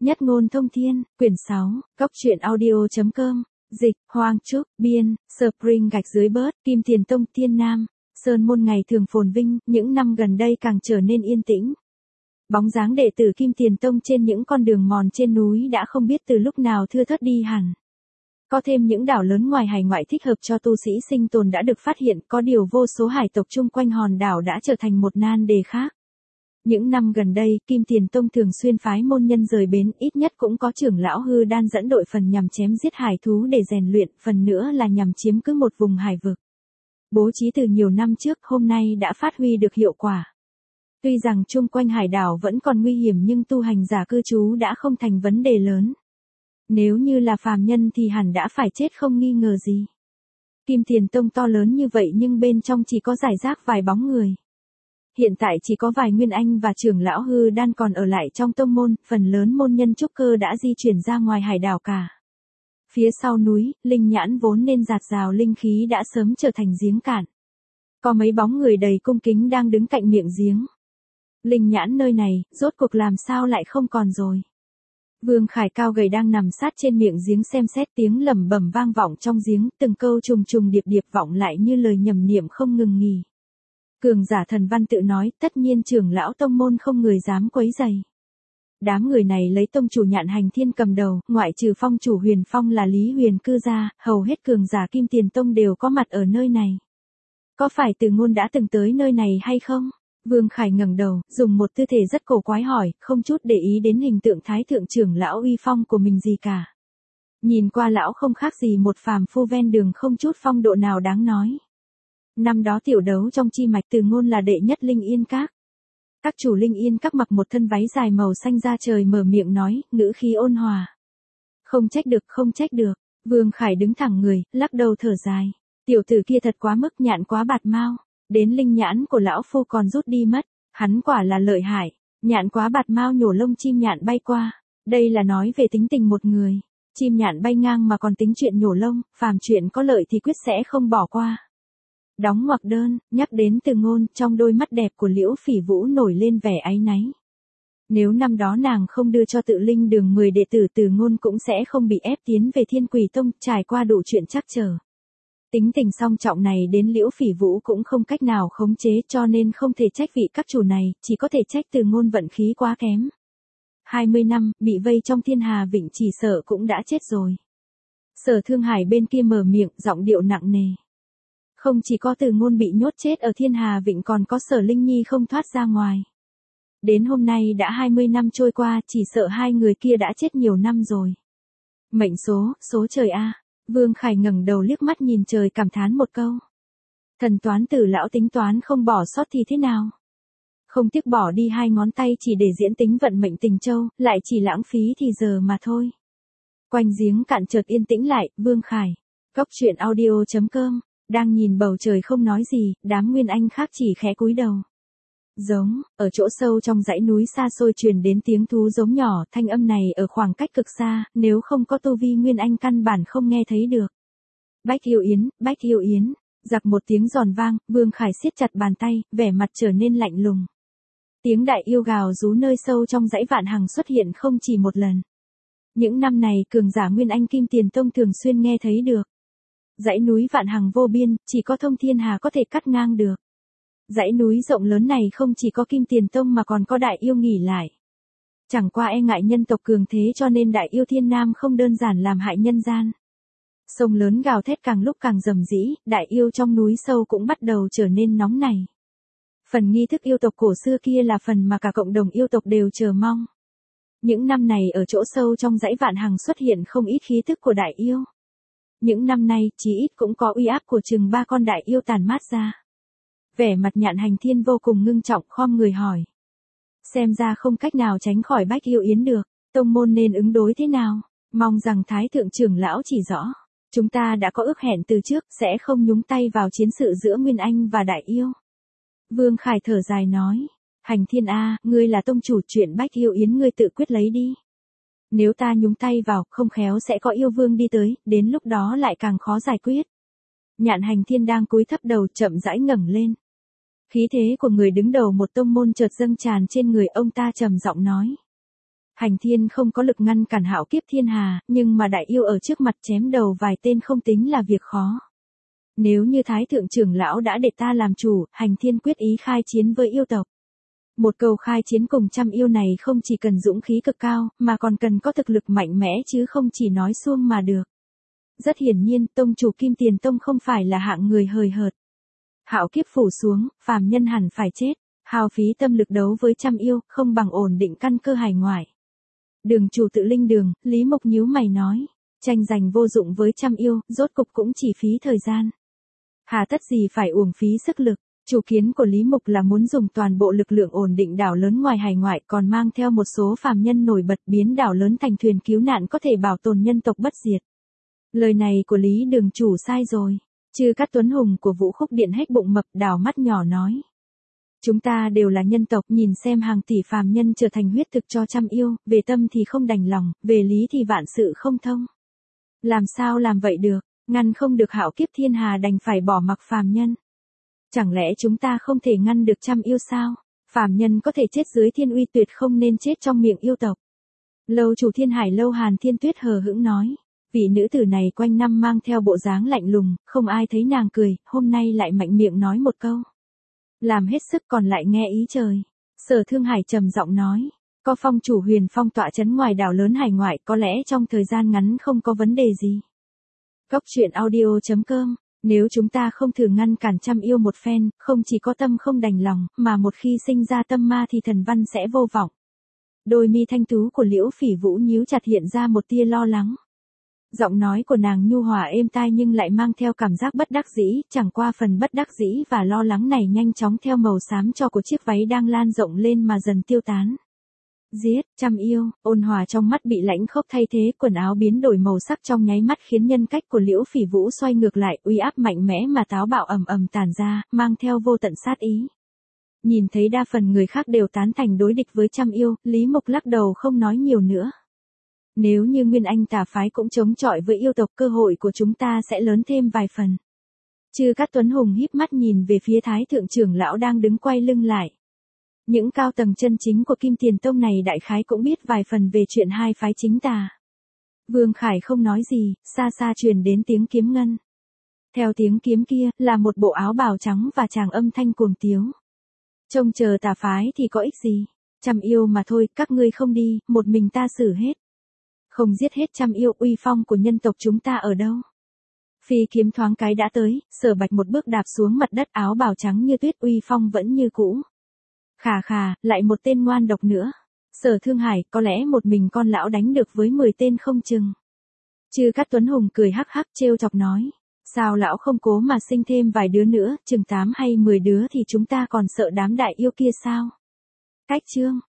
Nhất ngôn thông thiên, quyển 6, Cốc truyện audio.com, dịch, Hoang Trúc, biên, Spring gạch dưới bớt, Kim Tiền Tông, Thiên Nam, Sơn Môn ngày thường phồn vinh, những năm gần đây càng trở nên yên tĩnh. Bóng dáng đệ tử Kim Tiền Tông trên những con đường mòn trên núi đã không biết từ lúc nào thưa thớt đi hẳn. Có thêm những đảo lớn ngoài hải ngoại thích hợp cho tu sĩ sinh tồn đã được phát hiện, có điều vô số hải tộc chung quanh hòn đảo đã trở thành một nan đề khác. Những năm gần đây, Kim Tiền Tông thường xuyên phái môn nhân rời bến, ít nhất cũng có trưởng lão Hư Đan dẫn đội phần nhằm chém giết hải thú để rèn luyện, phần nữa là nhằm chiếm cứ một vùng hải vực. Bố trí từ nhiều năm trước, hôm nay đã phát huy được hiệu quả. Tuy rằng chung quanh hải đảo vẫn còn nguy hiểm nhưng tu hành giả cư trú đã không thành vấn đề lớn. Nếu như là phàm nhân thì hẳn đã phải chết không nghi ngờ gì. Kim Tiền Tông to lớn như vậy nhưng bên trong chỉ có rải rác vài bóng người. Hiện tại chỉ có vài nguyên anh và trưởng lão Hư Đan còn ở lại trong tông môn, phần lớn môn nhân trúc cơ đã di chuyển ra ngoài hải đảo cả. Phía sau núi, linh nhãn vốn nên dạt dào linh khí đã sớm trở thành giếng cạn. Có mấy bóng người đầy cung kính đang đứng cạnh miệng giếng. Linh nhãn nơi này, rốt cuộc làm sao lại không còn rồi. Vương Khải cao gầy đang nằm sát trên miệng giếng xem xét, tiếng lẩm bẩm vang vọng trong giếng, từng câu trùng trùng điệp điệp vọng lại như lời nhẩm niệm không ngừng nghỉ. Cường giả thần văn tự nói, tất nhiên trưởng lão tông môn không người dám quấy rầy. Đám người này lấy tông chủ Nhạn Hành Thiên cầm đầu, ngoại trừ phong chủ Huyền Phong là Lý Huyền cư ra, hầu hết cường giả Kim Tiền Tông đều có mặt ở nơi này. Có phải Từ Ngôn đã từng tới nơi này hay không? Vương Khải ngẩng đầu, dùng một tư thể rất cổ quái hỏi, không chút để ý đến hình tượng thái thượng trưởng lão uy phong của mình gì cả. Nhìn qua lão không khác gì một phàm phu ven đường, không chút phong độ nào đáng nói. Năm đó tiểu đấu trong chi mạch Từ Ngôn là đệ nhất Linh Yên Các. Các chủ Linh Yên Các mặc một thân váy dài màu xanh da trời mở miệng nói, ngữ khí ôn hòa. Không trách được, không trách được. Vương Khải đứng thẳng người, lắc đầu thở dài. Tiểu tử kia thật quá mức, nhạn quá bạt mau. Đến linh nhãn của lão phu còn rút đi mất. Hắn quả là lợi hại. Nhạn quá bạt mau nhổ lông chim nhạn bay qua. Đây là nói về tính tình một người. Chim nhạn bay ngang mà còn tính chuyện nhổ lông, phàm chuyện có lợi thì quyết sẽ không bỏ qua. Đóng ngoặc đơn, nhắc đến Từ Ngôn, trong đôi mắt đẹp của Liễu Phỉ Vũ nổi lên vẻ áy náy. Nếu năm đó nàng không đưa cho Tự Linh Đường 10 đệ tử, Từ Ngôn cũng sẽ không bị ép tiến về Thiên Quỷ Tông, trải qua đủ chuyện trắc trở. Tính tình song trọng này đến Liễu Phỉ Vũ cũng không cách nào khống chế, cho nên không thể trách vị các chủ này, chỉ có thể trách Từ Ngôn vận khí quá kém. 20 năm, bị vây trong Thiên Hà Vịnh chỉ sợ cũng đã chết rồi. Sở Thương Hải bên kia mở miệng, giọng điệu nặng nề. Không chỉ có Từ Ngôn bị nhốt chết ở Thiên Hà Vịnh, còn có Sở Linh Nhi không thoát ra ngoài. Đến hôm nay đã 20 năm trôi qua, chỉ sợ hai người kia đã chết nhiều năm rồi. Mệnh số, số trời a. Vương Khải ngẩng đầu liếc mắt nhìn trời cảm thán một câu. Thần toán tử lão tính toán không bỏ sót thì thế nào? Không tiếc bỏ đi 2 ngón tay chỉ để diễn tính vận mệnh tình châu, lại chỉ lãng phí thì giờ mà thôi. Quanh giếng cạn chợt yên tĩnh lại, Vương Khải. Cốc truyện audio.com. Đang nhìn bầu trời không nói gì, đám nguyên anh khác chỉ khẽ cúi đầu. Giống, ở chỗ sâu trong dãy núi xa xôi truyền đến tiếng thú giống nhỏ, thanh âm này ở khoảng cách cực xa, nếu không có tu vi nguyên anh căn bản không nghe thấy được. Bách Yêu Yến, Bách Yêu Yến, giặc một tiếng giòn vang, Vương Khải siết chặt bàn tay, vẻ mặt trở nên lạnh lùng. Tiếng đại yêu gào rú nơi sâu trong dãy Vạn Hằng xuất hiện không chỉ một lần. Những năm này cường giả nguyên anh Kim Tiền Tông thường xuyên nghe thấy được. Dãy núi Vạn Hằng vô biên, chỉ có Thông Thiên Hà có thể cắt ngang được. Dãy núi rộng lớn này không chỉ có Kim Tiền Tông mà còn có đại yêu nghỉ lại. Chẳng qua e ngại nhân tộc cường thế cho nên đại yêu Thiên Nam không đơn giản làm hại nhân gian. Sông lớn gào thét càng lúc càng rầm rĩ, đại yêu trong núi sâu cũng bắt đầu trở nên nóng nảy. Phần nghi thức yêu tộc cổ xưa kia là phần mà cả cộng đồng yêu tộc đều chờ mong. Những năm này ở chỗ sâu trong dãy Vạn Hằng xuất hiện không ít khí thức của đại yêu. Những năm nay, chí ít cũng có uy áp của chừng 3 con đại yêu tàn mát ra. Vẻ mặt Nhạn Hành Thiên vô cùng ngưng trọng, khom người hỏi. Xem ra không cách nào tránh khỏi Bách Yêu Yến được, tông môn nên ứng đối thế nào? Mong rằng Thái Thượng trưởng lão chỉ rõ. Chúng ta đã có ước hẹn từ trước, sẽ không nhúng tay vào chiến sự giữa Nguyên Anh và đại yêu. Vương Khải thở dài nói. Hành Thiên a, ngươi là tông chủ, chuyện Bách Yêu Yến ngươi tự quyết lấy đi. Nếu ta nhúng tay vào, không khéo sẽ có yêu vương đi tới, đến lúc đó lại càng khó giải quyết. Nhạn Hành Thiên đang cúi thấp đầu chậm rãi ngẩng lên. Khí thế của người đứng đầu một tông môn chợt dâng tràn trên người ông ta, trầm giọng nói. Hành thiên không có lực ngăn cản hạo kiếp thiên hà, nhưng mà đại yêu ở trước mặt chém đầu vài tên không tính là việc khó. Nếu như Thái Thượng trưởng lão đã để ta làm chủ, hành thiên quyết ý khai chiến với yêu tộc. Một câu khai chiến cùng trăm yêu này không chỉ cần dũng khí cực cao, mà còn cần có thực lực mạnh mẽ chứ không chỉ nói suông mà được. Rất hiển nhiên, tông chủ Kim Tiền Tông không phải là hạng người hời hợt. Hạo kiếp phủ xuống, phàm nhân hẳn phải chết, hao phí tâm lực đấu với trăm yêu, không bằng ổn định căn cơ hải ngoại. Đường chủ Tự Linh Đường, Lý Mộc nhíu mày nói, tranh giành vô dụng với trăm yêu, rốt cục cũng chỉ phí thời gian. Hà tất gì phải uổng phí sức lực. Chủ kiến của Lý Mục là muốn dùng toàn bộ lực lượng ổn định đảo lớn ngoài hải ngoại, còn mang theo một số phàm nhân nổi bật biến đảo lớn thành thuyền cứu nạn có thể bảo tồn nhân tộc bất diệt. Lời này của Lý Đường chủ sai rồi. Chư Cát Tuấn Hùng của Vũ Khúc Điện hếch bụng mập đảo mắt nhỏ nói. Chúng ta đều là nhân tộc, nhìn xem hàng tỷ phàm nhân trở thành huyết thực cho trăm yêu, về tâm thì không đành lòng, về lý thì vạn sự không thông. Làm sao làm vậy được, ngăn không được hạo kiếp thiên hà đành phải bỏ mặc phàm nhân. Chẳng lẽ chúng ta không thể ngăn được trăm yêu sao? Phàm nhân có thể chết dưới thiên uy tuyệt không nên chết trong miệng yêu tộc. Lâu chủ Thiên Hải Lâu Hàn Thiên Tuyết hờ hững nói. Vị nữ tử này quanh năm mang theo bộ dáng lạnh lùng, không ai thấy nàng cười, hôm nay lại mạnh miệng nói một câu. Làm hết sức còn lại nghe ý trời. Sở Thương Hải trầm giọng nói. Có phong chủ Huyền Phong tọa chấn ngoài đảo lớn hải ngoại, có lẽ trong thời gian ngắn không có vấn đề gì. Cốc truyện audio.com. Nếu chúng ta không thử ngăn cản trăm yêu một phen, không chỉ có tâm không đành lòng, mà một khi sinh ra tâm ma thì thần văn sẽ vô vọng. Đôi mi thanh tú của Liễu Phỉ Vũ nhíu chặt hiện ra một tia lo lắng. Giọng nói của nàng nhu hòa êm tai nhưng lại mang theo cảm giác bất đắc dĩ, chẳng qua phần bất đắc dĩ và lo lắng này nhanh chóng theo màu xám cho của chiếc váy đang lan rộng lên mà dần tiêu tán. Giết, trăm yêu, ôn hòa trong mắt bị lãnh khốc thay thế, quần áo biến đổi màu sắc trong nháy mắt khiến nhân cách của Liễu Phỉ Vũ xoay ngược lại, uy áp mạnh mẽ mà táo bạo ầm ầm tản ra, mang theo vô tận sát ý. Nhìn thấy đa phần người khác đều tán thành đối địch với trăm yêu, Lý Mộc lắc đầu không nói nhiều nữa. Nếu như Nguyên Anh tà phái cũng chống chọi với yêu tộc, cơ hội của chúng ta sẽ lớn thêm vài phần. Chư Cát Tuấn Hùng híp mắt nhìn về phía Thái Thượng trưởng lão đang đứng quay lưng lại. Những cao tầng chân chính của Kim Tiền Tông này đại khái cũng biết vài phần về chuyện hai phái chính tà. Vương Khải không nói gì, xa xa truyền đến tiếng kiếm ngân. Theo tiếng kiếm kia, là một bộ áo bào trắng và tràng âm thanh cuồng tiếu. Trông chờ tà phái thì có ích gì, trăm yêu mà thôi, các ngươi không đi, một mình ta xử hết. Không giết hết trăm yêu, uy phong của nhân tộc chúng ta ở đâu? Phi kiếm thoáng cái đã tới, Sở Bạch một bước đạp xuống mặt đất, áo bào trắng như tuyết, uy phong vẫn như cũ. Khà khà, lại một tên ngoan độc nữa. Sở Thương Hải, có lẽ một mình con lão đánh được với 10 tên không chừng. Chư Cát Tuấn Hùng cười hắc hắc trêu chọc nói. Sao lão không cố mà sinh thêm vài đứa nữa, chừng 8 hay 10 đứa thì chúng ta còn sợ đám đại yêu kia sao? Cách chương.